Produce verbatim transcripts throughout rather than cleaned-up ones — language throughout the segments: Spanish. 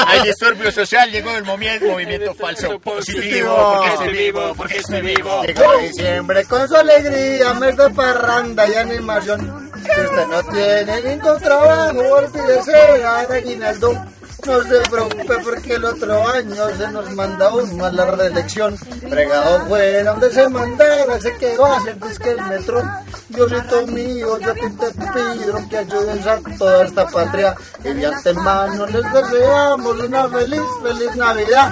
Hay disturbio social, llegó el movimiento, movimiento falso positivo. Porque estoy vivo, porque estoy vivo. Llegó diciembre con su alegría, mes de parranda y animación. Si usted no tiene ningún trabajo, olvídese de aguinaldo. No se preocupe porque el otro año se nos manda uno a la reelección. Fregado fue donde se mandara, se quedó a hacer disque el metro. Diosito mío, yo te pido que ayudes a toda esta patria. Y de antemano les deseamos una feliz, feliz Navidad.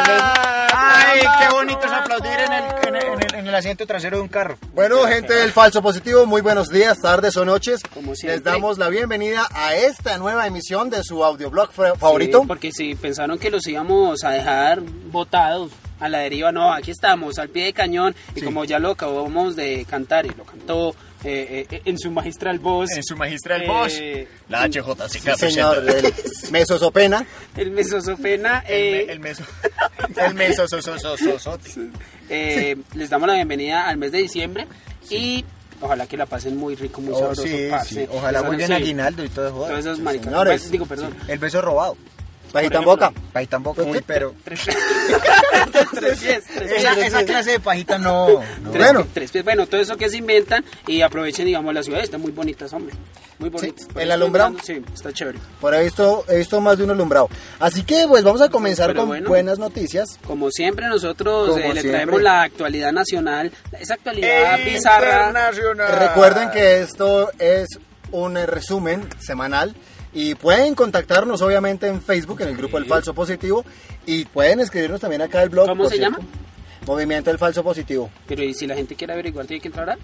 Ay, qué bonito es aplaudir en el, en, el, en, el, en el asiento trasero de un carro. Bueno, gente del Falso Positivo, muy buenos días, tardes o noches. Como les damos la bienvenida a esta nueva emisión de su audioblog favorito. Sí, porque si pensaron que los íbamos a dejar botados a la deriva, no, aquí estamos, al pie de cañón. Y sí, como ya lo acabamos de cantar y lo cantó eh, eh, en su magistral voz. En su magistral eh, voz, la H J C K. Sí, señor, el mesosopena. El mesosopena. Eh, el, el meso. El mesososososote. Eh, les damos la bienvenida al mes de diciembre. Sí. Y ojalá que la pasen muy rico, muy oh, sabroso. Sí, sí. Ojalá vuelvan aguinaldo y todo eso. Todos esos maricas. Señores, digo, perdón. El beso robado. Pajita en boca. Pajita en boca, uy, pero... Tres pies, tres pies. Esa, esa clase de pajita no... no. Tres, bueno. Tres pies, bueno, todo eso que se inventan y aprovechen, digamos, la ciudad. Están muy bonitas, hombre. Muy bonitas. Sí, el alumbrado. Sí, está chévere. Por ahí he visto, he visto más de un alumbrado. Así que, pues, vamos a comenzar pero con bueno, buenas noticias. Como siempre, nosotros como eh, le siempre. traemos la actualidad nacional, esa actualidad bizarra. Recuerden que esto es un resumen semanal. Y pueden contactarnos obviamente en Facebook, en el grupo sí. El Falso Positivo. Y pueden escribirnos también acá el blog. ¿Cómo se cierto, llama? Movimiento El Falso Positivo. Pero ¿y si la gente quiere averiguar, tiene que entrar a?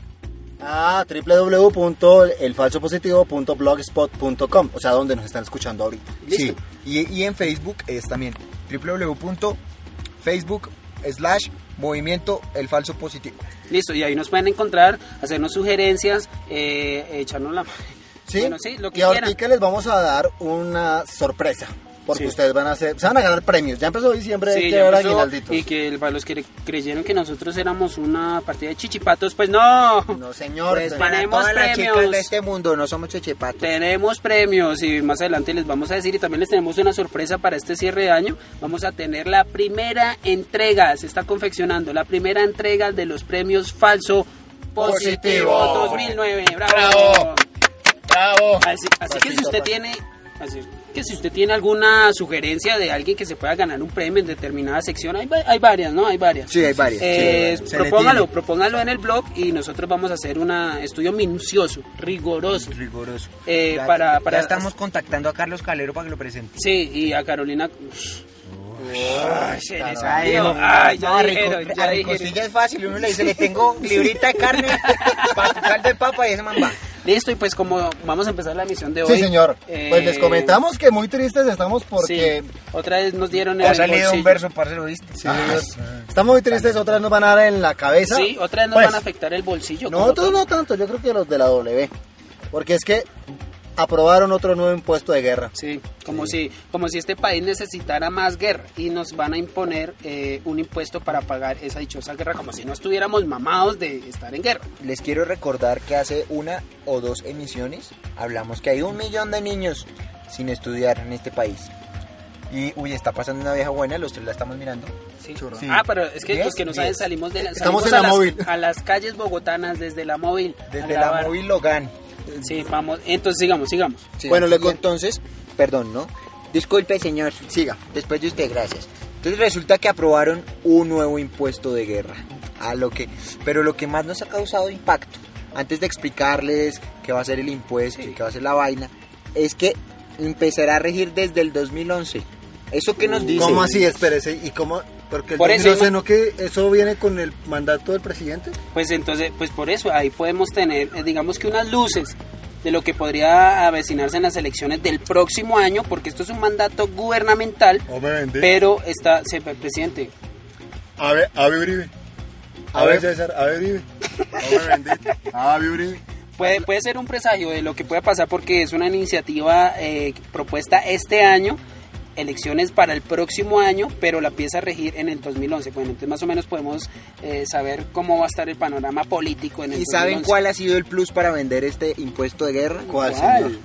Ah, doble u doble u doble u punto el falso positivo punto blogspot punto com. O sea, donde nos están escuchando ahorita. ¿Listo? Sí, y, y en Facebook es también doble u doble u doble u punto facebook slash Movimiento El Falso Positivo. Listo, y ahí nos pueden encontrar, hacernos sugerencias, eh, echarnos la... Sí, bueno, sí, lo que y ahorita que les vamos a dar una sorpresa, porque sí. ustedes van a hacer, se van a ganar premios. Ya empezó diciembre, sí, hay que ver aguinalditos. Y que para los que creyeron que nosotros éramos una partida de chichipatos, pues no. No, señor. Pues tenemos para premios. Las chicas de este mundo no somos chichipatos. Tenemos premios y más adelante les vamos a decir, y también les tenemos una sorpresa para este cierre de año. Vamos a tener la primera entrega, se está confeccionando la primera entrega de los premios Falso Positivo, Positivo. dos mil nueve. ¡Bravo! ¡Bravo! Bravo. Así, así que si usted tiene, así que si usted tiene alguna sugerencia de alguien que se pueda ganar un premio en determinada sección, hay, hay varias, ¿no? Hay varias. Sí, hay varias. Eh, sí, propóngalo, propóngalo en el blog y nosotros vamos a hacer un estudio minucioso, riguroso. Riguroso. Eh, ya, para, para, ya estamos contactando a Carlos Calero para que lo presente. Sí, y a Carolina. Ay, se les Ay, ay, ya no, dijeron, rico, ya a Ricostilla es fácil, uno le dice, le tengo librita de carne, para tu caldo de papa y ese man va. Listo, y pues como vamos a empezar la emisión de hoy. Sí, señor. Eh, pues les comentamos que muy tristes estamos porque... Sí, otra vez nos dieron el Ha salido bolsillo. un verso, parcero, ¿viste? Sí, ah, sí. Estamos muy tristes, otras nos van a dar en la cabeza. Sí, otras nos pues, van a afectar el bolsillo. Nosotros no tanto, yo creo que los de la W. Porque es que aprobaron otro nuevo impuesto de guerra. Sí, como, sí. Si, como si este país necesitara más guerra y nos van a imponer eh, un impuesto para pagar esa dichosa guerra, como si no estuviéramos mamados de estar en guerra. Les quiero recordar que hace una o dos emisiones hablamos que hay un millón de niños sin estudiar en este país. Y, uy, está pasando una vieja buena, los tres la estamos mirando. Sí. Sí. Ah, pero es que diez, los que no saben salimos de la, Estamos salimos en la a las, móvil. a las calles bogotanas desde la móvil. Desde la bar. móvil Logan. Sí, vamos, entonces sigamos, sigamos. Sí, bueno, le y entonces, perdón, ¿no? Disculpe, señor. Siga. Después de usted, gracias. Entonces resulta que aprobaron un nuevo impuesto de guerra. A lo que, pero lo que más nos ha causado impacto, antes de explicarles qué va a ser el impuesto sí. y qué va a ser la vaina, es que empezará a regir desde el dos mil once. ¿Eso qué nos dice? ¿Cómo así? Espérese, ¿y cómo...? Porque el por dos mil once, eso, ¿no que eso viene con el mandato del presidente? Pues entonces, pues por eso ahí podemos tener, digamos que unas luces de lo que podría avecinarse en las elecciones del próximo año, porque esto es un mandato gubernamental, Obviamente. pero está, se, presidente. A ver, a ver, Uribe. A ver, César, a ver, Uribe. A ver, Uribe. Puede, puede ser un presagio de lo que puede pasar porque es una iniciativa eh, propuesta este año, elecciones para el próximo año, pero la empieza a regir en el dos mil once. Bueno, entonces más o menos podemos eh, saber cómo va a estar el panorama político en el ¿Y dos mil once. saben cuál ha sido el plus para vender este impuesto de guerra? ¿Cuál, ¿Cuál? señor?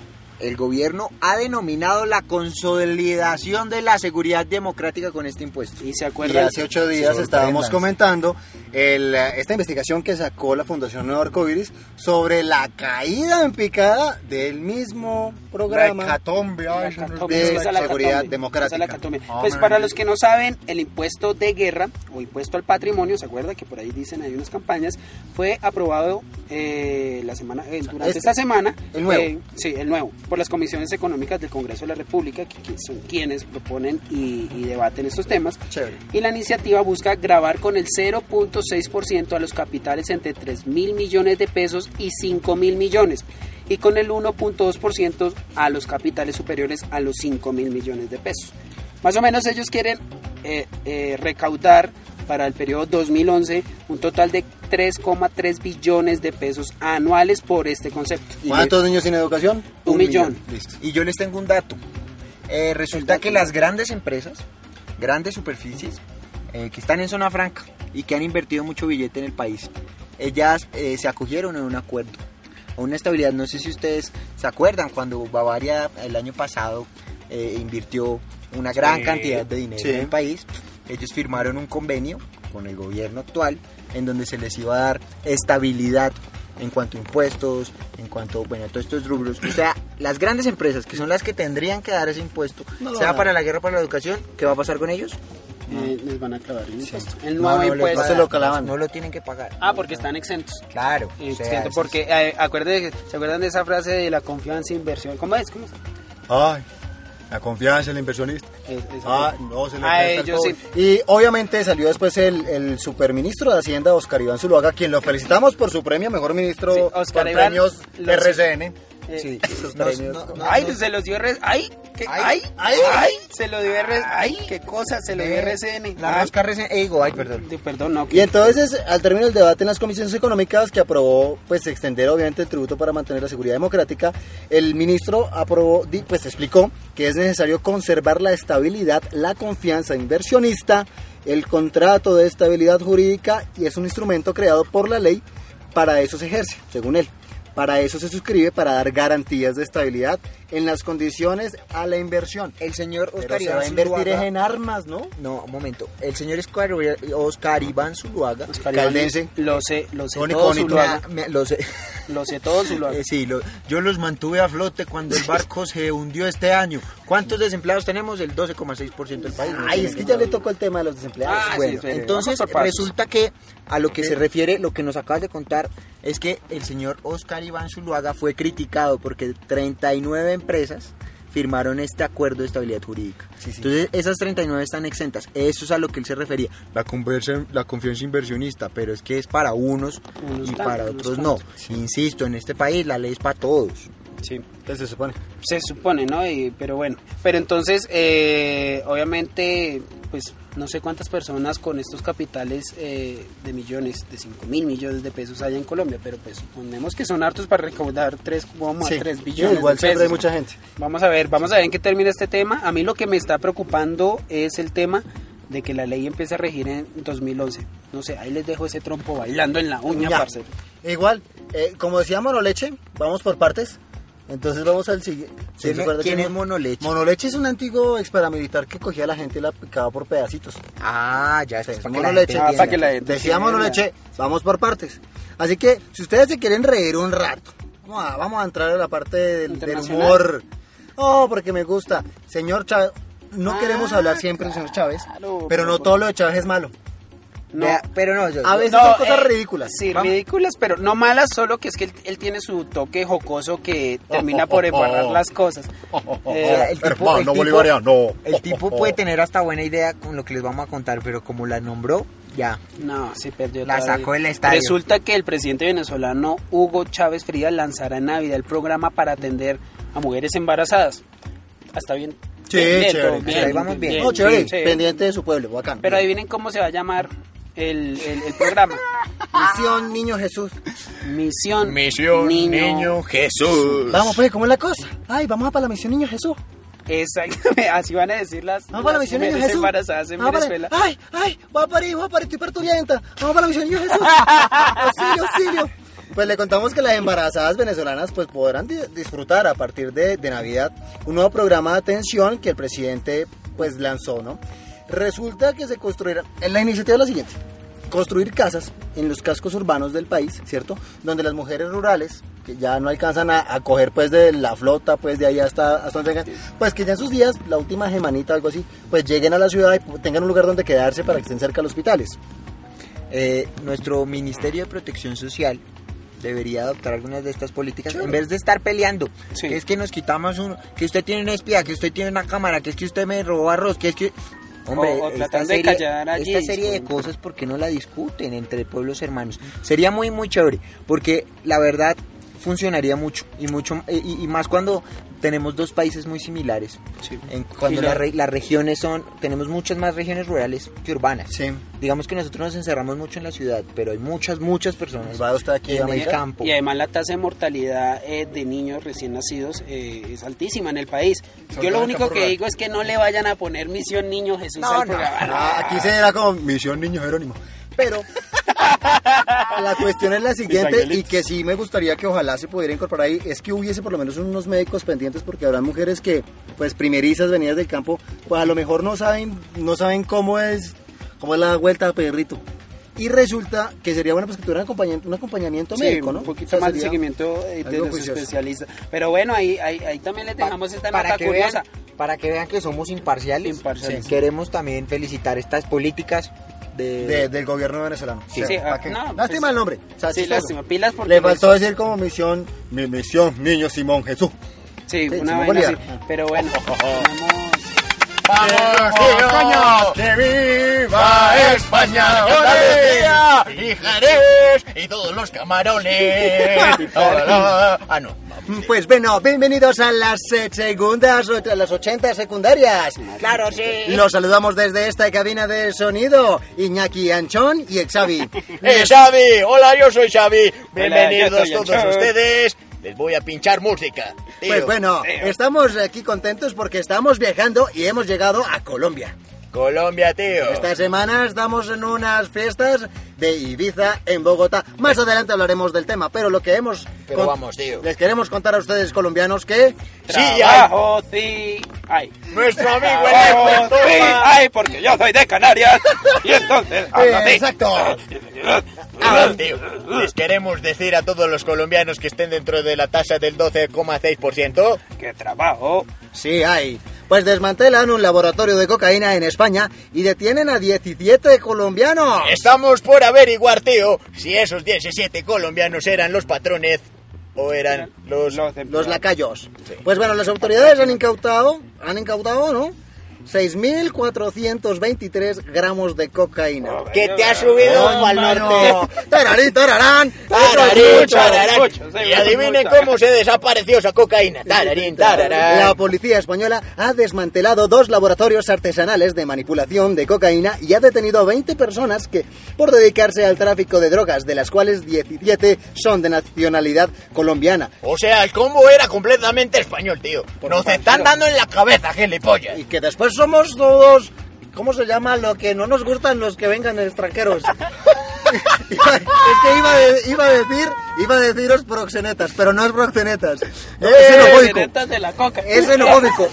el gobierno ha denominado la consolidación de la seguridad democrática con este impuesto. Y se Y acuerdan. hace ocho días Sí, estábamos sorprendas. comentando el, esta investigación que sacó la Fundación Nuevo Arcoiris sobre la caída en picada del mismo programa hecatombe, ay, eso no es Hecatombe, de esa es la seguridad hecatombe, democrática. esa es la hecatombe. Ah, Pues man. para los que no saben, el impuesto de guerra o impuesto al patrimonio, ¿se acuerda que por ahí dicen hay unas campañas? Fue aprobado eh, la semana eh, durante Este, esta semana. el nuevo. eh, sí, el nuevo, por las comisiones económicas del Congreso de la República, que, que son quienes proponen y, y debaten estos temas. Chévere. Y la iniciativa busca gravar con el cero punto seis por ciento a los capitales entre tres mil millones de pesos y cinco mil millones, y con el uno punto dos por ciento a los capitales superiores a los cinco mil millones de pesos. Más o menos ellos quieren eh, eh, recaudar para el periodo dos mil once un total de tres coma tres billones de pesos anuales por este concepto. ¿Cuántos niños sin educación? Un millón. Listo. Y yo les tengo un dato. Eh, resulta que las grandes empresas, grandes superficies, eh, que están en zona franca y que han invertido mucho billete en el país, ellas eh, se acogieron en un acuerdo, a una estabilidad. No sé si ustedes se acuerdan cuando Bavaria el año pasado eh, invirtió una gran Sí. cantidad de dinero Sí. en el país. Ellos firmaron un convenio con el gobierno actual en donde se les iba a dar estabilidad en cuanto a impuestos, en cuanto, bueno, a todos estos rubros. O sea, las grandes empresas, que son las que tendrían que dar ese impuesto, No, sea no. para la guerra o para la educación, ¿qué va a pasar con ellos? Eh, les van a clavar el impuesto. El No, nuevo no les impuesto. va a se dar, lo clavan. No lo tienen que pagar. Ah, porque están exentos. Claro. o sea, Exento, eso porque eh, acuerde- ¿se acuerdan de esa frase de la confianza e inversión? ¿Cómo es? ¿Cómo es? Ay, la confianza en el inversionista. Es- es- Ah, no, se le Ah, presta el ellos pobre. sí. Y obviamente salió después el, el superministro de Hacienda, Oscar Iván Zuluaga, quien lo felicitamos por su premio Mejor Ministro Sí, Oscar con Iván, premios los- R C N. Eh, Sí, esos no, premios. no, no, Ay, no. se los dio R... Ay, ¿qué? Ay, Ay, ay, ay, se lo dio R... Ay, qué cosa, se lo dio Eh, R C N. La Ah, rosca R C N, eh, digo, ay, perdón. de- Perdón, no. Y entonces, al término del debate en las comisiones económicas, que aprobó pues extender obviamente el tributo para mantener la seguridad democrática, el ministro aprobó, di- pues explicó que es necesario conservar la estabilidad, la confianza inversionista, el contrato de estabilidad jurídica, y es un instrumento creado por la ley, para eso se ejerce, según él. Para eso se suscribe, para dar garantías de estabilidad en las condiciones a la inversión. El señor Pero Oscar se va Iván a invertir Zuluaga- en armas, ¿no? No, un momento. El señor Oscar, Oscar Iván Zuluaga. Oscar Iván, caldense. Lo sé, lo sé Tony todo, Conito. Zuluaga. Me- me- lo sé. Lo sé todo, Zuluaga. Eh, sí, lo- yo los mantuve a flote cuando el barco se hundió este año. ¿Cuántos desempleados tenemos? El doce coma seis por ciento del país. No Ay, tiene es que ningún ya le tocó el tema de los desempleados. Ah, sí, Bueno, espere, entonces vamos por pasos. resulta que a lo que se refiere, lo que nos acabas de contar, es que el señor Oscar Iván Zuluaga fue criticado porque treinta y nueve empresas firmaron este acuerdo de estabilidad jurídica. Sí, sí. Entonces esas treinta y nueve están exentas. Eso es a lo que él se refería. La, conversa- la confianza inversionista, pero es que es para unos, Unos y tantos, para unos otros no. cuantos. Insisto, en este país la ley es para todos. Sí. Entonces se supone. Se supone, ¿no? Y- pero bueno, pero entonces, eh, obviamente, pues no sé cuántas personas con estos capitales eh, de millones, de cinco mil millones de pesos hay en Colombia, pero pues suponemos que son hartos para recaudar tres Sí. tres billones Igual de siempre pesos. hay mucha gente. Vamos a ver, vamos a ver en qué termina este tema. A mí lo que me está preocupando es el tema de que la ley empiece a regir en dos mil once. No sé, ahí les dejo ese trompo bailando en la uña, Ya. parcero. Igual, eh, como decía Monoleche, vamos por partes. Entonces vamos al siguiente. ¿Quién es- quién es Monoleche? Monoleche es un antiguo ex paramilitar que cogía a la gente y la picaba por pedacitos. Ah, ya, eso es Entonces, para que la Monoleche. gente Ah, para que entienda. la gente Decía entienda. Monoleche, vamos por partes. Así que, si ustedes se quieren reír un rato, vamos a, vamos a entrar a la parte del, del Internacional. humor. Oh, porque me gusta. Señor Chávez, no Ah, queremos hablar siempre del señor Chávez, claro, pero no por- todo lo de Chávez es malo. No. Vea, pero no, yo- A yo- veces No, son cosas eh, ridículas. Sí, Vamos. ridículas, pero no malas, solo que es que él, él tiene su toque jocoso que termina por embarrar las cosas. Eh, sea, el tipo- Hermano el tipo- bolivariano. El tipo puede tener hasta buena idea con lo que les vamos a contar, pero como la nombró, ya. no, sí perdió La toda sacó del estadio. Resulta que el presidente venezolano Hugo Chávez Frías lanzará en Navidad el programa para atender a mujeres embarazadas. Hasta bien. Sí, bien, bien, chévere. todo Ahí vamos bien. No, chévere, sí. pendiente de su pueblo, bacán. Pero adivinen cómo se va a llamar el, el, el programa. Misión Niño Jesús. Misión, Misión Niño, Niño, Jesús. Vamos pues, ¿cómo es la cosa? Ay, vamos a para la Misión Niño Jesús. Exactamente, así van a decir las, Vamos para la las Misión Niño mujeres Jesús. embarazadas en Vamos para- Venezuela. Ay, ay, voy a parir, voy a parir, estoy parturienta. Vamos para la Misión Niño Jesús. Auxilio, auxilio. Pues le contamos que las embarazadas venezolanas pues podrán di- disfrutar a partir de, de Navidad un nuevo programa de atención que el presidente pues lanzó, ¿no? Resulta que se construirá, la iniciativa es la siguiente: construir casas en los cascos urbanos del país, ¿cierto? Donde las mujeres rurales, que ya no alcanzan a, a coger pues de la flota, pues de ahí hasta, hasta donde vengan, pues que ya en sus días, la última semanita o algo así, pues lleguen a la ciudad y tengan un lugar donde quedarse para que estén cerca de los hospitales. Eh, nuestro Ministerio de Protección Social debería adoptar algunas de estas políticas en vez de estar peleando. Sí. Que es que nos quitamos uno, que usted tiene una espía, que usted tiene una cámara, que es que usted me robó arroz, que es que... Hombre, O- o esta tratando de serie, callar allí, esta serie de sí. cosas, ¿por qué no la discuten entre pueblos hermanos? Sería muy, muy chévere, porque la verdad funcionaría mucho, y mucho y, y más cuando tenemos dos países muy similares. Sí. En, cuando Y la- las re- las regiones son, tenemos muchas más regiones rurales que urbanas. Sí. Digamos que nosotros nos encerramos mucho en la ciudad, pero hay muchas, muchas personas ¿Va usted aquí a en el América? campo. Y además la tasa de mortalidad eh, de niños recién nacidos eh, es altísima en el país. Sobre Yo todo lo en único campo que rural. digo es que no le vayan a poner Misión Niño Jesús No, al no. programa. Ah, aquí se era como Misión Niño Jerónimo. Pero la cuestión es la siguiente, y que sí me gustaría que ojalá se pudiera incorporar ahí, es que hubiese por lo menos unos médicos pendientes, porque habrá mujeres que, pues primerizas, venidas del campo, pues a lo mejor no saben, no saben cómo es, cómo es la vuelta a perrito. Y resulta que sería bueno pues que tuvieran acompañamiento, un acompañamiento Sí, médico, ¿no? un poquito O sea, más de sería seguimiento eh, de algo los juicioso. especialistas. Pero bueno, ahí, ahí, ahí también le dejamos esta para nota que curiosa. vean, para que vean que somos imparciales. Imparciales. Sí. Queremos también felicitar estas políticas de, de- del gobierno venezolano. Sí, O sea, sí, ¿para ah, qué? no, Lástima pues- el nombre. O sea, Sí, chistoso. lástima, pilas porque... Le faltó decir como misión, mi misión, niño Simón Jesús. Sí, Sí, una Simón vaina así. Bolívar. Pero bueno, tenemos... ¡Vamos, tío! ¡Que viva España! ¡Ole! ¡Y Jerez! ¡Y todos los camarones! ¡Ah, no! Pues bueno, bienvenidos a las eh, segundas, o- a las ochenta secundarias. Claro, sí. Los saludamos desde esta cabina de sonido, Iñaki Anchón y Xavi. ¡Eh, Xavi! ¡Hola, yo soy Xavi! Bienvenidos yo soy todos Anchón. ustedes. Les voy a pinchar música. Tío. Pues bueno, estamos aquí contentos porque estamos viajando y hemos llegado a Colombia. Colombia, tío. Esta semana estamos en unas fiestas de Ibiza en Bogotá. Más adelante hablaremos del tema, pero lo que hemos... Pero vamos, tío. Les queremos contar a ustedes colombianos que... Sí, ay, Trabajo, sí, ay. nuestro amigo Trabajo, el sí, ay, porque yo soy de Canarias. Y entonces, hablo así. Eh, exacto. Ah, tío, les queremos decir a todos los colombianos que estén dentro de la tasa del doce coma seis por ciento. Que trabajo. Sí, hay. Pues desmantelan un laboratorio de cocaína en España y detienen a diecisiete colombianos. Estamos por averiguar, tío, si esos diecisiete colombianos eran los patrones o eran los... Los, Los lacayos. Pues bueno, las autoridades han incautado, han incautado, ¿no? seis mil cuatrocientos veintitrés gramos de cocaína. que te ha subido al norte. Tararí, tararán. Tararín, Eso es mucho. tararán. mucho, sí, Y adivinen mucho. cómo se desapareció esa cocaína. Tararín, tararán. La policía española ha desmantelado dos laboratorios artesanales de manipulación de cocaína y ha detenido a veinte personas que, por dedicarse al tráfico de drogas, de las cuales diecisiete son de nacionalidad colombiana. O sea, el combo era completamente español, tío. Nos están dando en la cabeza, gilipollas. Y que después somos todos... ¿Cómo se llama lo que no nos gustan los que vengan extranjeros? Iba- es que iba, de- iba a decir, iba a deciros proxenetas, pero no es proxenetas. No, es xenofóbico. Netas de la coca. Es xenofóbico.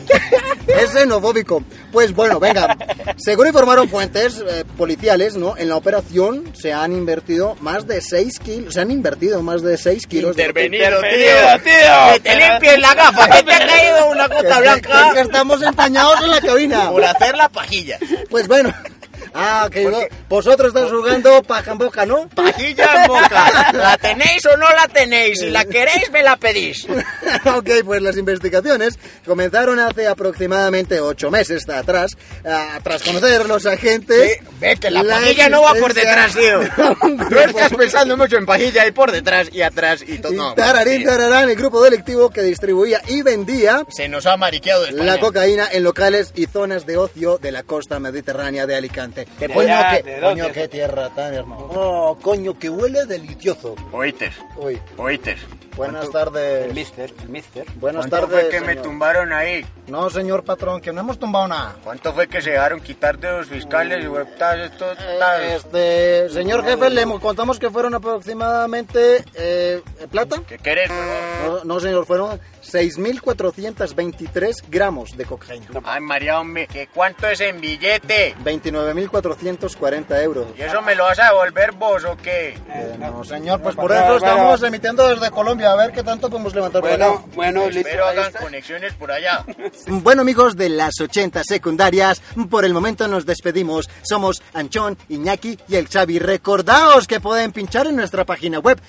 Es xenofóbico. Pues bueno, venga. Según informaron fuentes eh, policiales, ¿no? En la operación se han invertido más de seis kilos. Se han invertido más de seis kilos de Intervenido, Intervenido, tío. tío. Que te limpies la gafa, que te ha caído una cocaína. gota Que- blanca que- que estamos empañados en la cabina. por hacer la pajilla. Pues bueno. Ah, que yo- vosotros estáis jugando paja en boca, ¿no? Pajilla en boca. ¿La tenéis o no la tenéis? Si la queréis, me la pedís. Ok, pues las investigaciones comenzaron hace aproximadamente ocho meses atrás, ah, tras conocer los agentes... Sí, ve que la pajilla no va por detrás, tío. existencia- Tú estás pensando mucho en pajilla y por detrás y atrás y todo. Y No, tararín, tío. tararán, el grupo delictivo que distribuía y vendía Se nos ha mariqueado de España. la cocaína en locales y zonas de ocio de la costa mediterránea de Alicante. De coño, allá, que, ¿de coño, dónde? qué tierra tan hermosa. Oh, coño, que huele delicioso. Oítes, Uy, oítes. Buenas El tardes. mister, el mister. Buenas ¿Cuánto tardes, fue que me señor. tumbaron ahí? No, señor patrón, que no hemos tumbado nada. ¿Cuánto fue que se dejaron quitar de los fiscales y huertas estos Eh, tal? Este, señor jefe, le contamos que fueron aproximadamente, eh, ¿plata? ¿Qué querés? No, no, señor, fueron seis mil cuatrocientos veintitrés gramos de cocaína. Ay, María, hombre, ¿qué cuánto es en billete? veintinueve mil cuatrocientos cuarenta euros. ¿Y eso me lo vas a devolver vos o qué? Eh, no, señor, pues no, por no, eso no, estamos no. emitiendo desde Colombia. A ver qué tanto podemos levantar por Bueno, acá. bueno, listo. Espero ahí hagan está. conexiones por allá. Bueno, amigos de las ochenta secundarias, por el momento nos despedimos. Somos Anchón, Iñaki y el Xavi. Recordaos que pueden pinchar en nuestra página web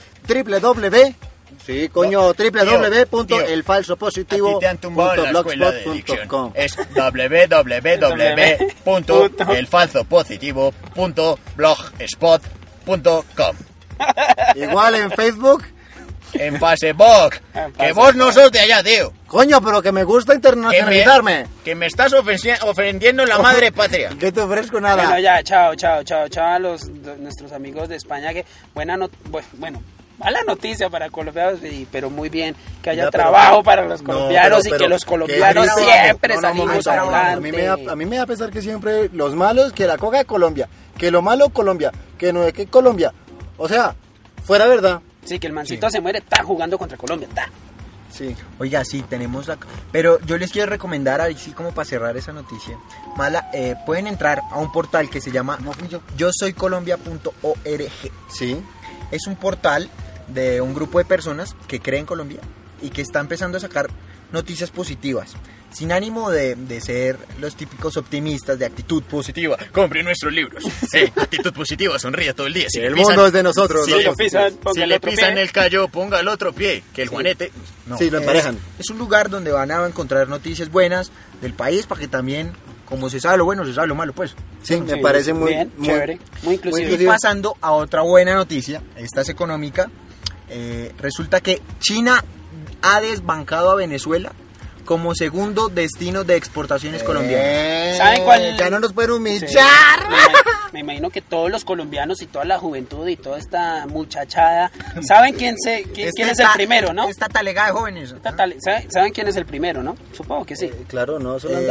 www. Sí, coño, No, w w w punto el falso A positivo ti te han tumbado en la punto escuela de blogspot punto com. dicción. Es w w w punto el falso positivo punto blogspot punto com. Igual en Facebook. En Facebook. En Que Facebook. vos no sos de allá, tío. Coño, pero que me gusta Que me, internacionalizarme. que me estás ofensi- ofendiendo la madre patria. Que te ofrezco nada. Bueno, ya, chao, chao, chao, chao a los, de- nuestros amigos de España. Que buena not bu- bueno, mala noticia para colombianos, y- pero muy bien que haya Ya, pero- trabajo para los No, colombianos pero- y pero- que los que colombianos hay trabajo. siempre No, no, salimos momento, adelante. A mí, me da, a mí me da pesar que siempre los malos, que la coca de Colombia, que lo malo Colombia, que no es que Colombia. O sea, fuera verdad. Sí, que el mancito se muere, está jugando contra Colombia, está. Sí. Oiga, sí, tenemos acá. Pero yo les quiero recomendar, así como para cerrar esa noticia, mala, eh, pueden entrar a un portal que se llama No fui yo. yo soy colombia punto org. Sí. Es un portal de un grupo de personas que creen Colombia y que está empezando a sacar noticias positivas, sin ánimo de, de ser los típicos optimistas de actitud positiva. Compre nuestros libros. Eh, actitud positiva, sonríe todo el día. Si El le pisan- mundo es de nosotros. Si los le pisan, ponga Si el le otro pisan pie. el callo, ponga el otro pie. Que el juanete. No, Sí, lo es- emparejan. Es, un lugar donde van a encontrar noticias buenas del país para que también, como se sabe lo bueno, se sabe lo malo, pues. Sí, me Sí, parece muy, bien, muy chévere, muy inclusive. Y pasando a otra buena noticia, esta es económica, eh, resulta que China ha desbancado a Venezuela como segundo destino de exportaciones colombianas. Eh, ¿Saben cuál? Ya no nos pueden Sí. humillar. Me, me imagino que todos los colombianos y toda la juventud y toda esta muchachada saben quién se quién, quién es el Esta- primero, ¿no? Esta talega de jóvenes. Esta tal- ¿saben, saben quién es el primero, no? Supongo que sí. Claro, ¿no, Eh, Solanda?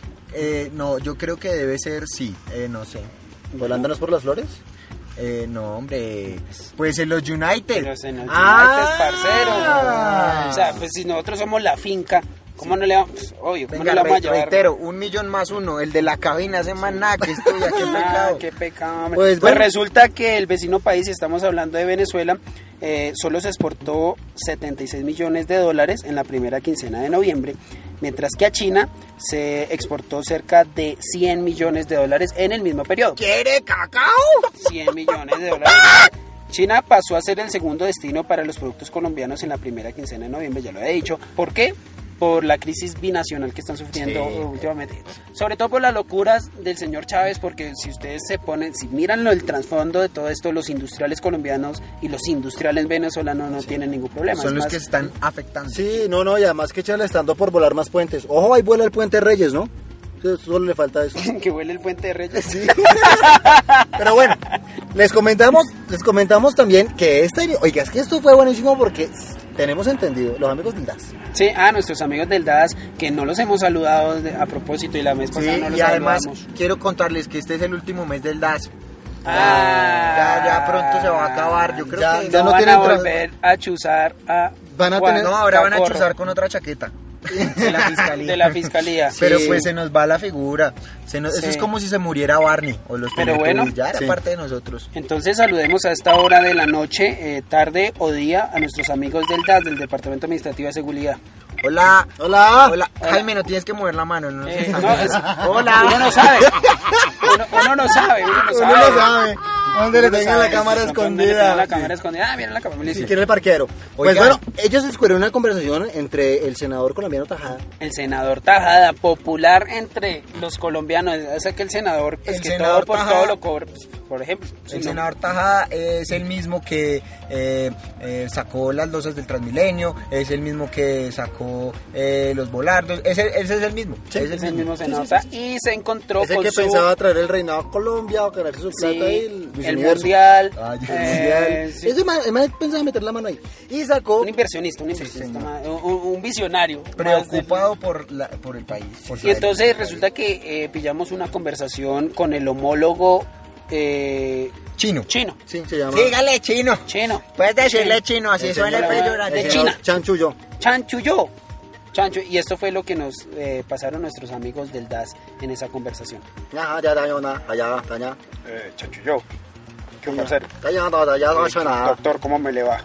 eh, no, yo creo que debe ser sí, eh, no sé. ¿Volándonos por las flores? Eh, no, hombre, pues en los United. Pero en los Ah. United, parcero. O sea, pues si nosotros somos la finca, ¿cómo no le vamos? Pues, obvio, ¿cómo Venga, no le vamos a re- llevar? reitero, un millón más uno, el de la cabina, ese más nada que estudia, qué Ah, pecado. qué pecado, hombre. Pues, Pues, bueno. resulta que el vecino país, si estamos hablando de Venezuela, eh, solo se exportó setenta y seis millones de dólares en la primera quincena de noviembre, mientras que a China se exportó cerca de cien millones de dólares en el mismo periodo. ¿Quiere cacao? cien millones de dólares. China pasó a ser el segundo destino para los productos colombianos en la primera quincena de noviembre, ya lo he dicho. ¿Por qué? Por la crisis binacional que están sufriendo Sí. últimamente. Sobre todo por las locuras del señor Chávez, porque si ustedes se ponen, si miran lo- el trasfondo de todo esto, los industriales colombianos y los industriales venezolanos no tienen ningún problema. Son Es los más, que se están afectando. Sí, no, no, y además que Chale estando por volar más puentes. Ojo, ahí vuela el puente Reyes, ¿no? Sí, solo le falta eso. que huele el puente de Reyes. Sí. Pero bueno, les comentamos, les comentamos también que este, oiga, es que esto fue buenísimo porque tenemos entendido, los amigos del D A S. Sí, a nuestros amigos del D A S, que no los hemos saludado de- a propósito y la vez Sí, pasada no los y además saludamos. quiero contarles que este es el último mes del D A S. Ah. Ya, ya pronto se va a acabar. Yo creo Ya- que ya no, no van tienen a tra- volver a chuzar a Van a Juan tener- no, ahora van a Caporro chuzar con otra chaqueta. de la fiscalía. De la fiscalía. Pero Sí. pues se nos va la figura. Se nos- Sí. Eso es como si se muriera Barney o los Pero Teletubbies, bueno, ya era sí. parte de nosotros. Entonces saludemos a esta hora de la noche, eh, tarde o día, a nuestros amigos del D A S, del Departamento Administrativo de Seguridad. Hola. Hola. Hola. Jaime, no tienes que mover la mano. No, Eh, se está no, viendo. es- Hola. Uno no sabe. Uno, uno no sabe, uno no Uno sabe. lo sabe. ¿Dónde le Uno tengan sabe, la cámara ¿dónde le tengan escondida? la cámara escondida. Ah, mira la cámara. Si listo. quiere el parquero. Pues Oiga. bueno, ellos descubrieron una conversación entre el senador colombiano Tajada. El senador Tajada, popular entre los colombianos. O sea que el senador, pues El que senador todo por Tajada. todo lo cobra. Pues, por ejemplo. El Sí, senador Tajada es el mismo que eh, eh, sacó las losas del Transmilenio, es el mismo que sacó eh, los volardos, ese, ese es el mismo. Sí, es el es el mismo. mismo senador. Y se encontró Ese con que su... pensaba traer el reinado a Colombia o ganarse su Sí, plata y el, Miss el Universo. mundial. Ah, ya. eh, Mundial. sí. Ese man, el man pensaba meter la mano ahí. Y sacó... Un inversionista, un inversionista, señor. ma- un, un visionario. Preocupado por, la, por el país. por Y la- entonces resulta que eh, pillamos una conversación con el homólogo eh, Chino. chino. Sí, se llama... Dígale chino. Chino. Puedes decirle chino, así El suena el señor- peyorativo. de el China. señor Chanchullo. Chanchuyo. Chancho. Y esto fue lo que nos eh, pasaron nuestros amigos del D A S en esa conversación. Ya, ya, ya, ya, allá, allá. Eh, Chanchullo, ¿qué vamos a hacer? Ya, ya, ya, ya, ya, ya, Doctor, ¿cómo me le va?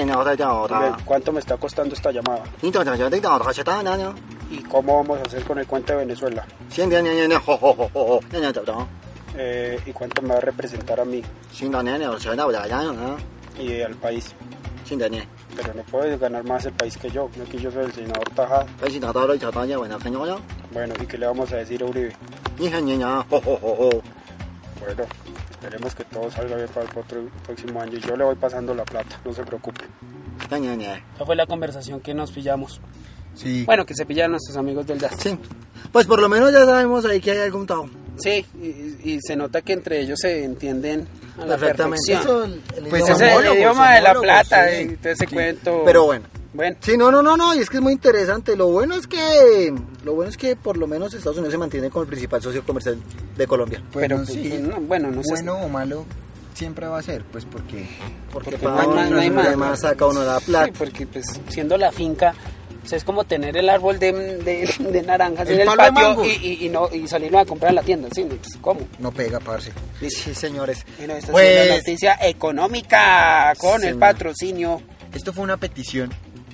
ya. ¿Cuánto me está costando esta llamada? Ni ya, ya, ya, ya, ya, ya, ya, ya. ¿Y cómo vamos a hacer con el cuento de Venezuela? Xin ya, ya, ya, ya, jo, jo, jo, jo, ya, ya, ya, ya. Eh, ¿Y cuánto me va a representar a mí Xin ya, ya, ya, ya, ya, ya, ya. y al país? Xin ya, ya. Pero no puede ganar más el país que yo, no que yo soy el senador Tajada. Ay, si nada, ya, ya, ya, bueno, señor, ya. Bueno, ¿y qué le vamos a decir a Uribe? Ni ya, ya, ya, jo, jo, jo, jo. Bueno, esperemos que todo salga bien para el otro- próximo año. Yo le voy pasando la plata, no se preocupe. Ya, ya, ya. Esa fue la conversación que nos pillamos. Sí. Bueno, que se pillaron nuestros amigos del D A S. Sí. Pues por lo menos ya sabemos ahí que hay algún tao. Sí, y, y se nota que entre ellos se entienden a la Perfectamente. perfección. Eso, el, el Pues idioma. Ese es el homólogos, idioma de la homólogos, plata, sí. y todo ese Sí. cuento. Pero bueno. Bueno, Sí, no, no, no, no, y es que es muy interesante. Lo bueno es que lo bueno es que por lo menos Estados Unidos se mantiene como el principal socio comercial de Colombia. Bueno, pero, sí. pues, no, bueno, no sé. Bueno o malo siempre va a ser, pues porque... Porque, Porque para no hay- no hay uno más. además saca uno la plata. Sí, porque pues siendo la finca, o sea, es como tener el árbol de, de, de naranjas El en el palo de patio mango. y, y, y no y salirlo a comprar a la tienda, ¿sí? Pues, ¿cómo? No pega, parce. Sí, señores. Bueno, esta Pues- es una noticia económica con Sí. el patrocinio. Esto fue una petición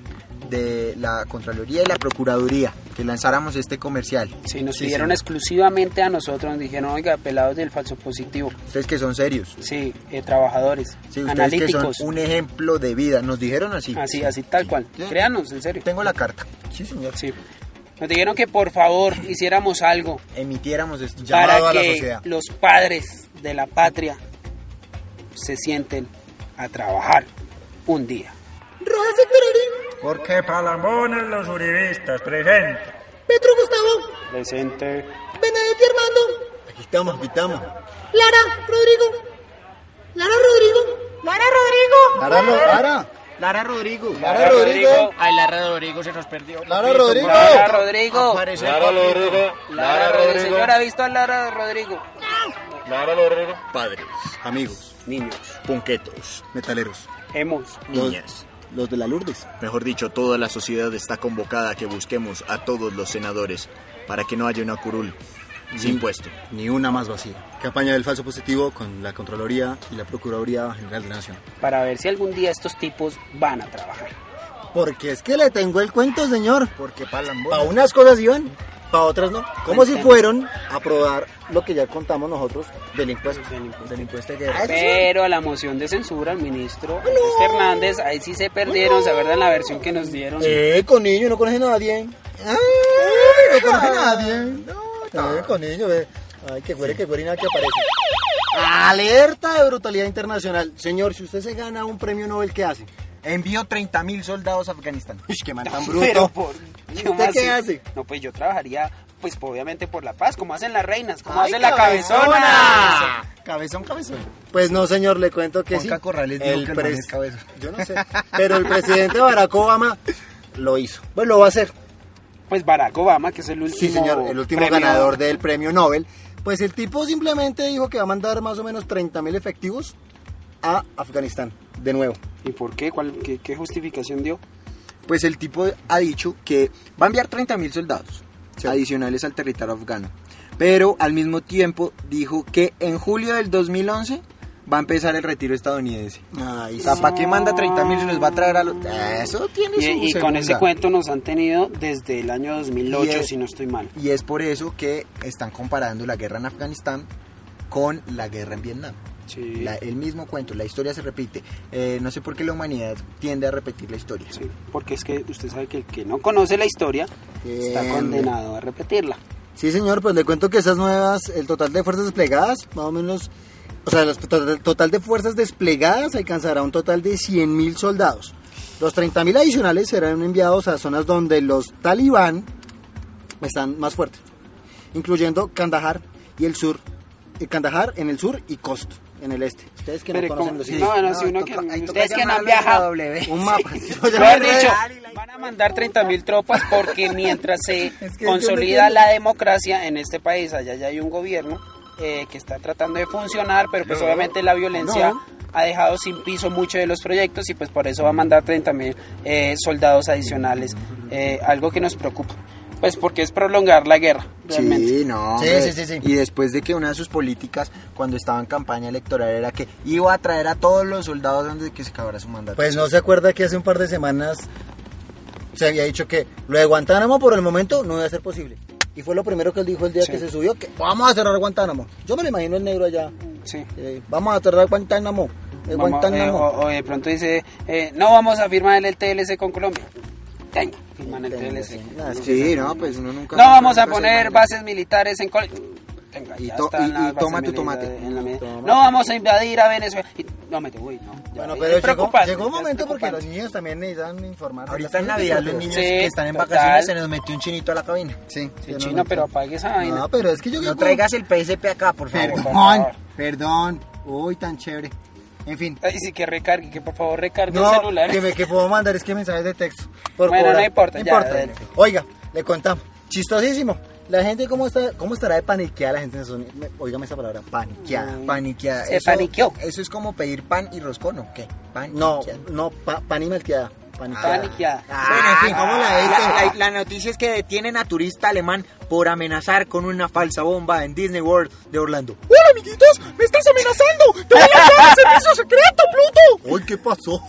de la Contraloría y la Procuraduría que lanzáramos este comercial. Sí, nos Sí, pidieron señor. exclusivamente a nosotros, nos dijeron, oiga, pelados del falso positivo. Ustedes que son serios. Sí, eh, trabajadores, Sí, ustedes analíticos. que son un ejemplo de vida. Nos dijeron así. Así, así tal cual. Sí. Créanos, en serio. Tengo la carta. Sí, señor. Sí. Nos dijeron que por favor hiciéramos algo Emitiéramos este llamado para a la que sociedad. los padres de la patria se sienten a trabajar un día. Porque Palambones los uribistas presentes. Petro Gustavo, Presente. Benedetti Armando, Aquí estamos, aquí estamos. Lara Rodrigo, Lara Rodrigo, Lara Rodrigo, Lara, Ro- Lara, Lara Rodrigo. Lara Rodrigo, Ay, Lara Rodrigo se nos perdió. Lara Rodrigo. Lara Rodrigo. Aparece el Lara papito. Rodrigo. Lara Rodrigo. Señora, ¿ha visto a Lara Rodrigo? Lara Rodrigo. Padres, amigos, Niños, punquetos, metaleros, hemos. Niñas. los de la Lourdes. Mejor dicho, toda la sociedad está convocada a que busquemos a todos los senadores para que no haya una curul sin puesto. Ni una más vacía. Campaña del falso positivo con la Contraloría y la Procuraduría General de la Nación. Para ver si algún día estos tipos van a trabajar. Porque es que le tengo el cuento, señor. Porque Para Palambones. unas cosas iban, para otras no. Como si fueron a probar lo que ya contamos nosotros del impuesto. Del impuesto de guerra. Pero a la moción de censura, el ministro Andrés Fernández, ahí sí se perdieron, ¿se acuerdan la versión que nos dieron? Eh, con niño no conoce a nadie. Ay, no conoce a nadie. No, eh, con niño, ve. Ay, que güere, que güere y nada que aparece. Alerta de brutalidad internacional. Señor, si usted se gana un premio Nobel, ¿qué hace? Envió treinta mil soldados a Afganistán. Uy, qué man tan Pero bruto. por, ¿Y ¿cómo usted qué así? hace? No, pues yo trabajaría, pues obviamente por la paz, como hacen las reinas, como Ay, hace la cabezona. cabezona. Cabezón, cabezón. Pues no, señor, le cuento que Juanca sí. Corrales dijo que el man es cabezón. Yo no sé. Pero el presidente Barack Obama lo hizo. Pues lo va a hacer. Pues Barack Obama, que es el último Sí, señor, el último premio- ganador del premio Nobel. Pues el tipo simplemente dijo que va a mandar más o menos treinta mil efectivos a Afganistán, de nuevo. ¿Y por qué? ¿Cuál, qué, qué justificación dio? Pues el tipo ha dicho que va a enviar treinta mil soldados adicionales al territorio afgano. Pero al mismo tiempo dijo que en julio del dos mil once va a empezar el retiro estadounidense. Ay, O sea, sí. ¿para qué manda treinta mil si los va a traer a los...? Eso tiene su Y, y con segunda. ese cuento nos han tenido desde el año dos mil ocho, Y es- si no estoy mal. Y es por eso que están comparando la guerra en Afganistán con la guerra en Vietnam. Sí. La- el mismo cuento, la historia se repite. Eh, no sé por qué la humanidad tiende a repetir la historia. Sí, porque es que usted sabe que el que no conoce la historia está Bien. condenado a repetirla. Sí, señor, pues le cuento que esas nuevas, el total de fuerzas desplegadas, más o menos O sea, el total, total de fuerzas desplegadas alcanzará un total de cien mil soldados. Los treinta mil adicionales serán enviados a zonas donde los talibán están más fuertes, incluyendo Kandahar y el sur, y Kandahar en el sur y Khost en el este. Ustedes que no Pero conocen como- los no, sitios. no, si uno toca- que ahí toca ustedes que no han llamarlo a la viajado. W. Un mapa. Mejor dicho, van a mandar treinta mil tropas porque mientras se Es que consolida yo no la democracia en este país, allá ya hay un gobierno eh, que está tratando de funcionar, pero pues obviamente la violencia no. ha dejado sin piso muchos de los proyectos y pues por eso va a mandar treinta mil eh, soldados adicionales, eh, algo que nos preocupa, pues porque es prolongar la guerra, realmente. Sí, no. Sí, hombre. sí, sí, sí. Y después de que una de sus políticas, cuando estaba en campaña electoral, era que iba a traer a todos los soldados antes de que se acabara su mandato. Pues no se acuerda que hace un par de semanas se había dicho que lo de Guantánamo por el momento no iba a ser posible. Y fue lo primero que él dijo el día Sí. que se subió, que vamos a cerrar Guantánamo. Yo me lo imagino el negro allá. Sí. eh, vamos a cerrar Guantánamo. eh, Vamos, eh, Guantánamo. o, o de pronto dice, eh, no vamos a firmar el T L C con Colombia. Tenga, firman el T L C. Ah, sí. Sí, no, pues uno nunca... No vamos a nunca se poner imagina. bases militares en Colombia. Tenga, Y ya to- están y- las y bases toma tu militares tomate. en la medida. Tomate. No vamos a invadir a Venezuela. Y- no, me uy, no. ya, Bueno, es pero llegó, preocupante, llegó un ya es momento porque los preocupante. niños también necesitan informar. Ahorita en Navidad los niños Sí, que están en total. vacaciones se nos metió un chinito a la cabina. Sí, Sí, chino, pero apague esa vaina. No, pero es que yo No creo traigas el P S P acá, por favor. por Perdón, favor. perdón. Uy, tan chévere. En fin. Ay, sí, que recargue, que por favor recargue No, el celular. que, me, que puedo mandar es que mensajes de texto. Por Bueno, cobrar. no importa, ya, dale. Oiga, le contamos. Chistosísimo. La gente, ¿cómo está cómo estará de paniqueada la gente en Estados Unidos? Óigame esa palabra, paniqueada. Paniqueada. Se Eso- paniqueó. Eso es como pedir pan y roscón, ¿o qué? Pan No, no, pa, pan y malteada. Paniqueada. Paniqueada. Bueno, en fin, ¿cómo la dice? la, la- la noticia es que detienen a turista alemán por amenazar con una falsa bomba en Disney World de Orlando. ¡Hola, amiguitos! ¡Me estás amenazando! ¡Te voy a dar el servicio secreto, Pluto! ¡Uy, qué pasó!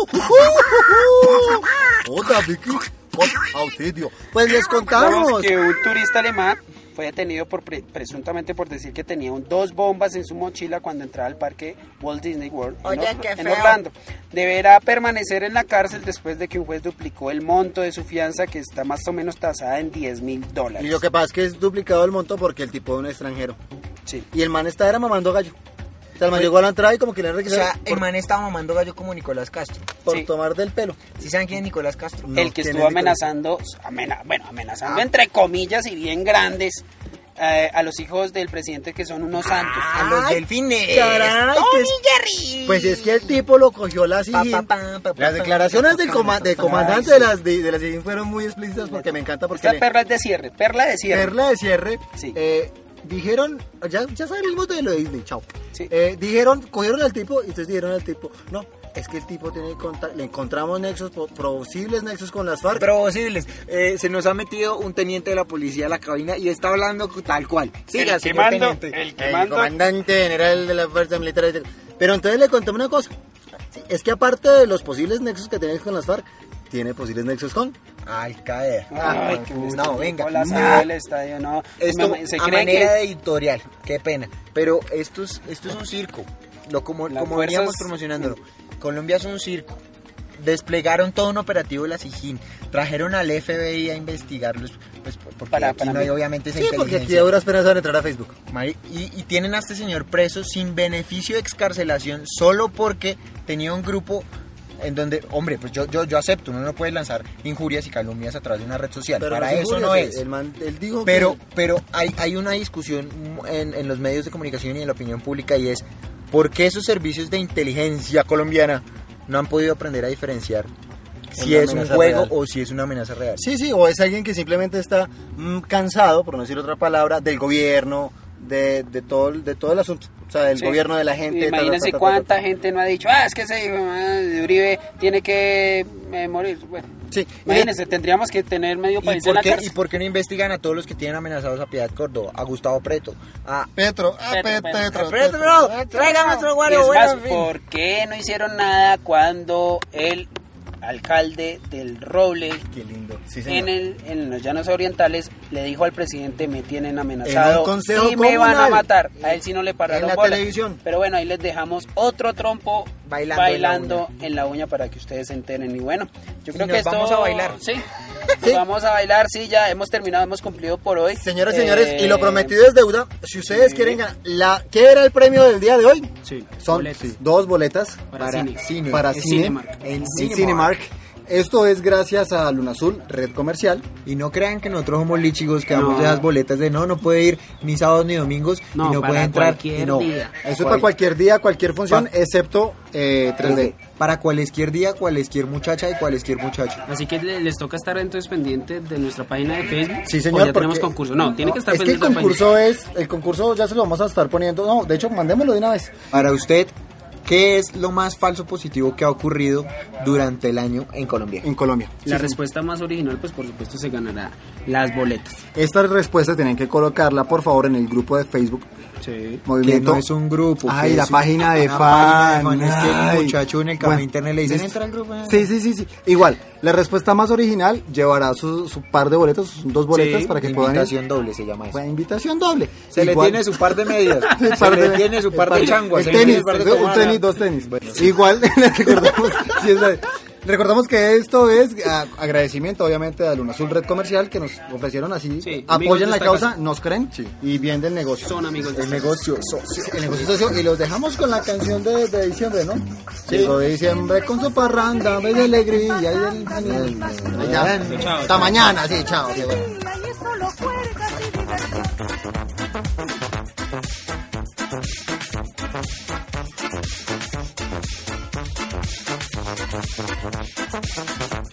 ¡Otra, Vicky! ¡Auxilio! Pues les Vamos contamos. que un turista alemán fue detenido por pre- presuntamente por decir que tenía un- dos bombas en su mochila cuando entraba al parque Walt Disney World en, Oye, Or- qué en feo. Orlando. Deberá permanecer en la cárcel después de que un juez duplicó el monto de su fianza, que está más o menos tasada en diez mil dólares. Y lo que pasa es que es duplicado el monto porque el tipo es un extranjero. Sí. Y el man está era mamando gallo. O sea, el man llegó a la entrada y como que le O requisaron sea, el por, man estaba mamando gallo como Nicolás Castro. por Sí. tomar del pelo. ¿Sí saben quién es Nicolás Castro? No, el que ¿quién estuvo es Nicolás? amenazando, amena- bueno, amenazando Ah. entre comillas y bien grandes eh, a los hijos del presidente, que son unos santos. A los Ay, delfines. caray, ¡Tommy pues- Jerry! Pues es que el tipo lo cogió la Pa, SIGIN. pa, pa, pa, pa, Las pa, declaraciones pa, del pa, coma- pa, del pa, comandante Ay, de sí. las de, de las SIGIN fueron muy explícitas porque me encanta porque Esta le- perla es de cierre, perla de cierre. perla de cierre. Sí. eh, dijeron, ya, ya salimos de lo de Disney, chao. Sí. Eh, dijeron, cogieron al tipo y entonces dijeron al tipo, no, es que el tipo tiene conta- le encontramos nexos, po- posibles nexos con las FARC. Posibles. Eh, se nos ha metido un teniente de la policía a la cabina y está hablando tal cual. Siga, El que señor mando, teniente. el que el mando. comandante general de la Fuerza Militar. Pero entonces le contamos una cosa. Sí, es que aparte de los posibles nexos que tenéis con las FARC, tiene posibles nexos con... Al caer. Ay, que me no, venga. La No. sede del estadio, no. Esto Me- se a cree manera que de editorial, qué pena. Pero esto es, esto es un circo. Lo como, Las como fuerzas- veníamos promocionándolo. Colombia es un circo. Desplegaron todo un operativo de la SIGIN. Trajeron al F B I a investigarlos. Pues porque Para- aquí para no mí. hay obviamente esa Sí, porque aquí inteligencia. a duras penas van a entrar a Facebook. Mari- Y, y tienen a este señor preso sin beneficio de excarcelación solo porque tenía un grupo en donde, hombre, pues yo, yo, yo acepto, uno no puede lanzar injurias y calumnias a través de una red social. Para no eso se no injuria, es. El man, él dijo Pero, que- pero hay, hay una discusión en, en los medios de comunicación y en la opinión pública y es ¿por qué esos servicios de inteligencia colombiana no han podido aprender a diferenciar si Una es un amenaza juego real. o si es una amenaza real? Sí, sí, o es alguien que simplemente está mm, cansado, por no decir otra palabra, del gobierno, de, de, todo, de todo el asunto. O sea, del Sí. gobierno, de la gente. Imagínense ta, ta, ta, ta, cuánta ta. gente no ha dicho, ah, es que ese hijo eh, de Uribe tiene que eh, morir. Bueno, Sí, imagínense, tendríamos que tener medio ¿Y país en por, la qué, ¿Y cárcel. por qué no investigan a todos los que tienen amenazados a Piedad Córdoba, a Gustavo Preto, a Petro, ah, Petro, Pet- Petro. Petro, Preto, bro, tráigame otro Y guaro, es bueno, más, en fin. ¿por qué no hicieron nada cuando el alcalde del Roble Qué lindo, sí, señor. en, el, en los Llanos Orientales le dijo al presidente, me tienen amenazado En un consejo y me van a comunal. matar? A él sí no le pararon En la bola. televisión. Pero bueno, ahí les dejamos otro trompo Bailando, bailando en la uña. en la uña para que ustedes se enteren. Y bueno, yo creo Y que nos esto... vamos a bailar. Sí, nos vamos a bailar, sí, ya hemos terminado, hemos cumplido por hoy. Señoras y Eh, señores, y lo prometido es deuda. Si ustedes sí. quieren ganar, la, ¿qué era el premio del día de hoy? Sí, Son boletas. dos boletas Para para, cine. cine. para En cine Cinemark. En en Cinemark. Cinemark. Esto es gracias a Luna Azul, red comercial. Y no crean que nosotros somos lichigos, que damos No. esas boletas de no, no puede ir ni sábados ni domingos, No, y no para puede entrar. cualquier y no. día. Eso es Cual- para cualquier día, cualquier función, Pa- excepto eh, tres D. Para cualquier día, cualquier muchacha y cualquier muchacho. Así que le- les toca estar entonces pendientes de nuestra página de Facebook. Sí, O señor. ya tenemos porque- concurso. No, tiene que estar Es que el pendiente de la página. concurso es, el concurso ya se lo vamos a estar poniendo. No, de hecho, mandémoslo de una vez. Para usted, ¿qué es lo más falso positivo que ha ocurrido durante el año en Colombia? En Colombia. La Sí, respuesta más original, pues por supuesto se ganará las boletas. Estas respuestas tienen que colocarla, por favor, en el grupo de Facebook. Sí. Que Movimiento. no es un grupo. Ay, que la es página de una fan. página de fan. Es que Ay. el muchacho en el café Bueno, internet le dicen, listo. entra al grupo. Sí, sí, sí, sí. Igual, la respuesta más original llevará su, su par de boletos, sus dos boletas Sí, para que puedan ir. invitación doble se llama eso. Pues, invitación doble. Se Igual- le tiene su par de medias. Sí, se par le de- tiene su el par de changuas. el se le tenis, tiene su par de un tomadas. tenis, dos tenis. Igual, les recordamos, sí, es la- recordamos que esto es a- agradecimiento, obviamente, a Luna Azul Red Comercial, que nos ofrecieron así. Sí, amigos apoyan de la esta causa, casa. nos creen y bien del negocio. Son amigos de El esta negocio socio. El negocio socio, y los dejamos con la canción de, de diciembre, ¿no? Sí. De diciembre con su parranda, de alegría y del... Ya, Chao. hasta mañana, sí, chao. qué bueno. Y es solo puertas y diversión.